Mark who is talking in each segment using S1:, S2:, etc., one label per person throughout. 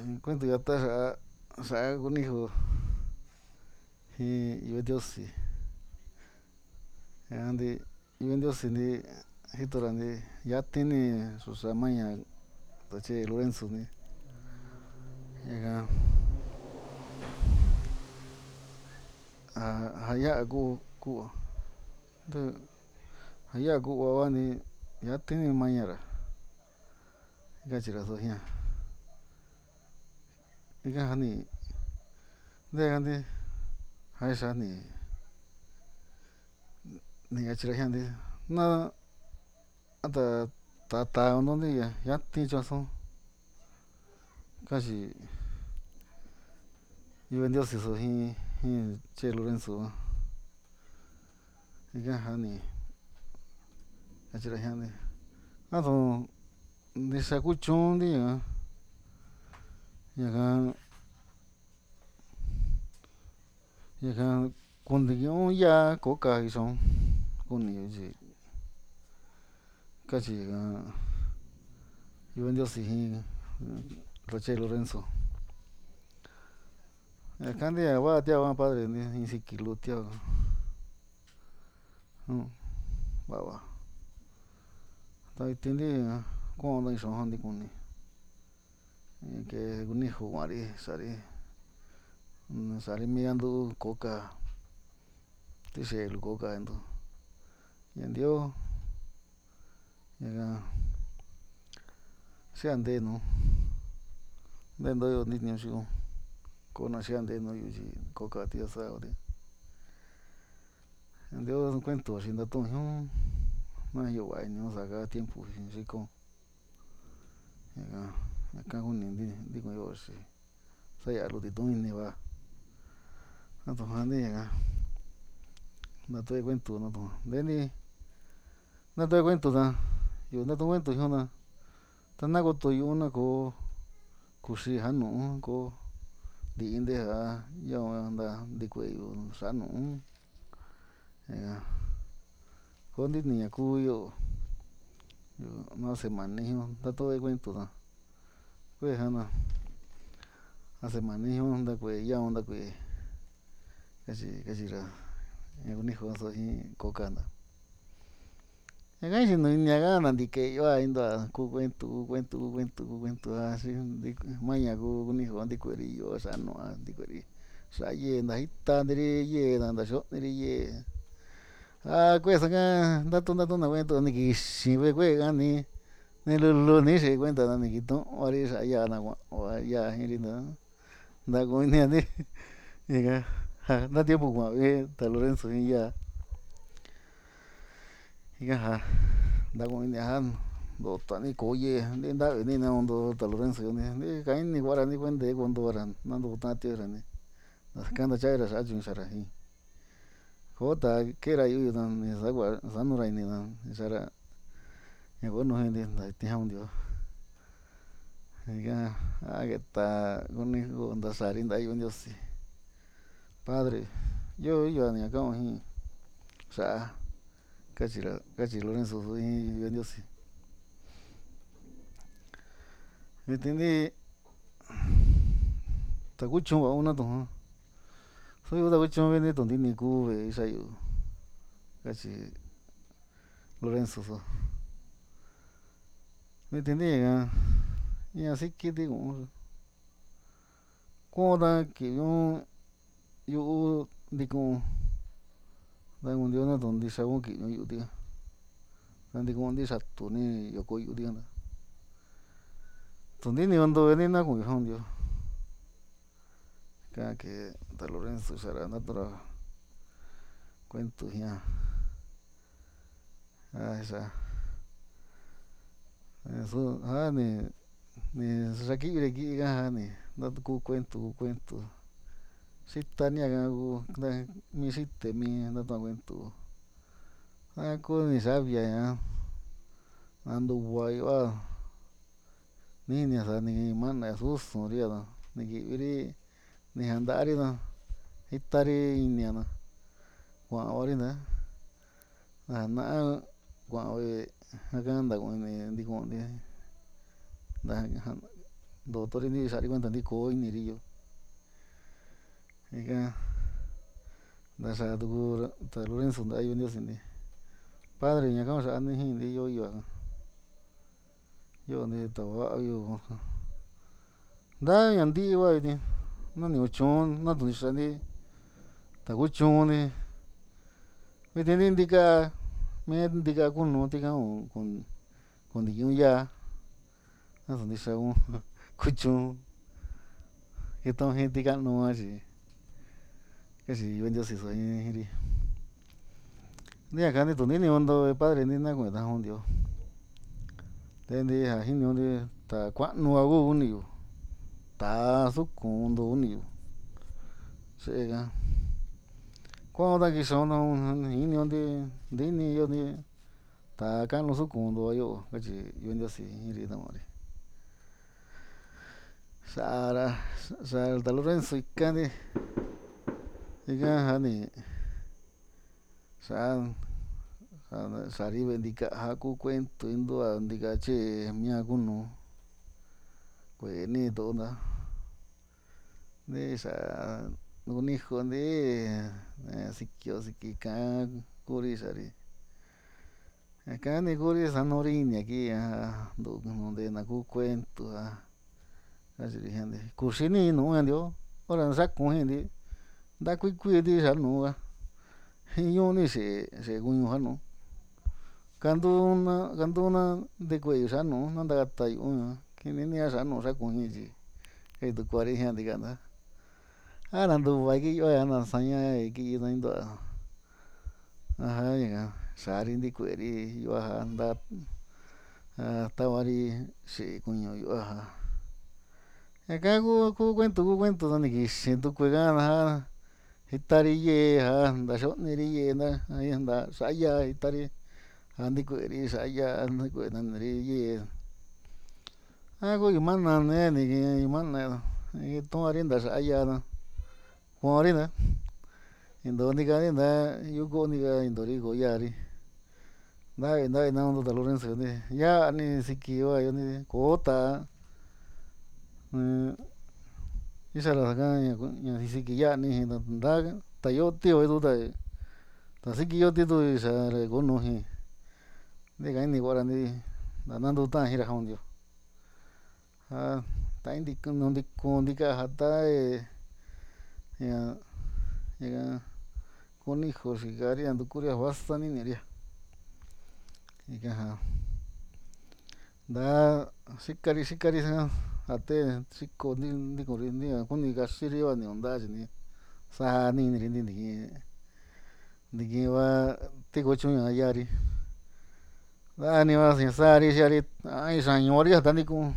S1: Cuento yata xa'a kunijo jin ivi ntiosi ñandi ivi ntiosi ndi jitorandi yatini xu maña tachi Lorenzo ni ñaka ja ya'a ku'va ja ya'a ku'va vani yatini mañara kachira so jiaa ika ja ni ntekandi jaixa ni kachira jiandi na tataándo ndi yati chuason kachi ivi ntiosi so jin che Lorenzo ika ja ni kachira jiandi atu ndixa ku chuundi ñaka ñaka kuntikiun yaa koo kaji xaun kuniyo chi kachi ivi ntiosi jin che Lorenzo ñakandi ja va'a tiava padrendi jin sikilu tiava vava ta vitin ku'undo in xa'un jandi kuni ke kunijo kua'ari sa'ari miandu koo kaa tixe'elu koo kajndo yandio ñaka xiante'enu ntentoyo ntiniu xiu ko na xiante'enuyo chi koo kaa ti asadi yandio kuentu xi ntatu'un jiun na iyo va'a inio saka tiempu xiko ñaka kuni ntikuyo xi saya'a lu titu'n ini va atu jandi ñaka natu'ue kuentu nteni natu'ue kuentu yu natu'un kuentu jiuna ta nakotoyu na koo kuxi ja'a nu'u ko nti'i nteja yao nta ntikue'eyu xa'a nu'u ñaka ko ntini ña kuuyo nace mani jiun ntatu'ue kuentu kue jana nace mani jiun ntakue yao ntakue kachira ña kunijoso jin koo kanda ñaka ni chinu inia'ka nantike'eyoa into'a kuu kuentu axi maña ku kunijo ntikue'eri yo'o xa'a nu'ua ntikue'eri xa'a yee nta jitantiri yee nta xo'oniri yee kue'esa ka ntatu na kuentu ni kixi kue'eka ni lulu ni xi kuenta ni kitu'unvari xa'a yaa na kua'ava yaa jin‑ri ntakuu ini'a‑ndi ñaka ja na tiempu kua'avi ta Lorenzo jin yaa ika ja ntakuu inia ja nduta'ani koo yee nti'i nta'vini nakundo ta Lorenzo ndi kaini kua'ara‑ni kuentee kunduvara nanduta tiora‑ni kanta cha'ai‑ra xa'a chiñu xara jin koo ta ke'era yu'uyo ni sanura inina ni sa'ara ña koo nujindi nta iti jaundio ika keta kunijo ntasari nta'a ivi ntiosi padre yoo iyo ña ka'un jin ya'a kachi Lorenzo jin ivi ntiosi vitin ndi ta kuchun va'un natu'un su ta kuchun vi tu ntini kuu ve'i sa'ayo kachi Lorenzo so vitin ndi ña sikiti ku'un ta ki'viun yu'u ntikun ta kundio natu ndixa ku'un ki'viun yu'u tika ta ntiku'un‑ndi xatuni yoko yu'u tika tu ntini kondoyoni na ku'un jaundio ka'an ke ta Lorenzo sa'ara natu'ura kuentu jiaa ja ni xaki'viri ki'ika ja ni kuu kuentu xitani'a mi xite mi natu'un kuentu ja kuni xavia ña nanduva'a ni jinia sa'a ni ma'na susuri ni ki'viri ni janda'ari jitari inia kua'avari jana'a kua'avi jaka ntaku'un ini ntiku'un‑ndi doctor ni sari cuenta ni koi ni rio ika nasa tu ta Lorenzo nda yo Dios ni padre ña kan sa ni hin di yo ni ta wa yo nda ña ndi wa ni na ni uchon na tu sa ni ta ku chon ni mi ti ni ndika me ndika kunu ti kan con ndi yun ya na so ni sa un kuchon kiton gente kan no asi kasi yo Dios so ni ri ni aka ni tu ni hondo padre ni na kuenta jon dio te ndi ja jinio ndi ta kuanu a uni yu ta su kundo uni yu sega kuanda ki so no jinio ndi ni yo ni ta kanu su kundo yo kachi yo Dios ri no ri sara ta Lorenzo ikani ika ja ni sari bendika ja ku kuento indua ndika che mia kunu kueni tonda ni sa nuni jondi sikio sikika kuri sari akani kuri sanori ni aquí donde na ku kuento kasi ri gente kuxini nu ndio ora sa kun hindi nda kui kui di sa nu ga jiño ni se kuño ja nu kanduna de kue sa nu nanda ta yu kini ni sa nu sa kun ji kai tu kuari jian di kana ana ndu va ki yo ana saña ki na indo aja sari ndi kueri yo ja nda ta vari se kuño yo ja aka ku kuento ni kixi tu kue gana ja itari ye ja nda xoni ri ye na ahí nda sa'ya itari ja ndi kueri sa'ya ndi kuena ri ye a ku mana ne ni mana ton ari nda sa'ya na kuari na indo ni ka ni nda yuko ni ka indo ri ko ya ri nda na ndo ta Lorenzo ni ya ni sikio yo ni kota isara ka ña siki ya ni nda ta yo tio edu ta sikio ti tu sa re ko nu ji ni ka ni kuara ni nda nandu ta jira jon dio ja ta indi kun ndi ka ja ta ña kuni jo xikari ndu kuria vasa ni ni ria ika ja nda xikari ja te xiko ndi ko ri ni kuni kaxi ri va nionda chi ni sa ni ri ndiki va ti ko chun ña ya ri dani va sin sa ri sia ri ai saño ri hasta ni kun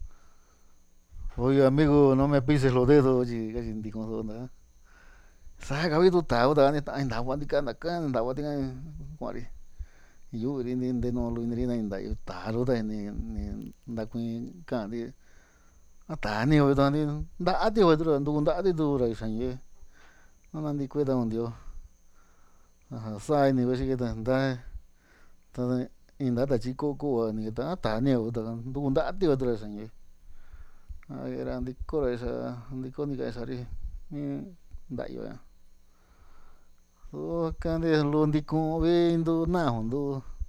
S1: oye amigo no me pises los dedos chi kachi ndi kon so nda sa ka vi tu ta uta ni ta nda va ndi ka nda ka nda va ti kuari yu ri ni nde no lu ni ri na nda yu ta ru ta ni nda kuin kan ndi a ta ni o ta ni nda ti o tu ndu nda ti tu ra sañe no na ndi kue ta dio ja sa ni va xi ke ta nda ta inda ta chi ko ni ta ta ni o ta ndu nda ti o tu ra sañe a era ndiko ra sa ndiko ni ka sa ri ni nda yo ya o kan de lu ndikun vi ndu na jon ndu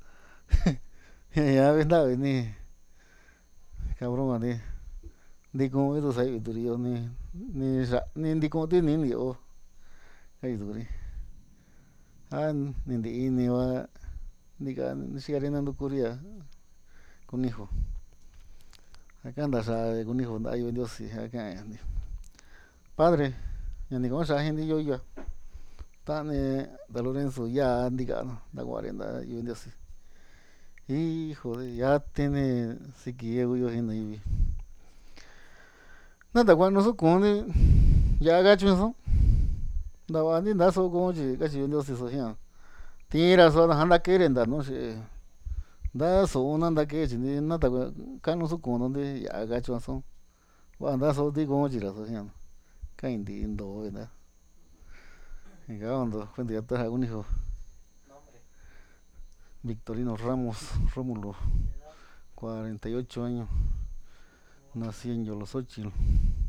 S1: ya vi nda vi ni cabrón ni ndikun itu sa yu tu ri yo ni sa ni ndikun ti ni yo kai tu ri a ni ndi ini va ndika ni siari na ndu kuria con hijo aka nda sa con hijo nda yo Dios aka ni padre ña ni kon sa jin ndi yo ya ta ni ta Lorenzo ya ndika nda kuari nda yo Dios hijo de ya tiene siki yo jin na ivi na ta kuanu su kun ni ya ga chun so nda va ni nda so kon chi kachi yo Dios so jian tira so na nda kere nda no xe nda so na nda ke chi ni na ta kanu su kun ndi ya ga chun so wa nda so ti kon chi ra so jian ka indi ndo nda ga ondo kundi ya ta un hijo Victorino Ramos Rómulo 48 años nací en Yolosochil.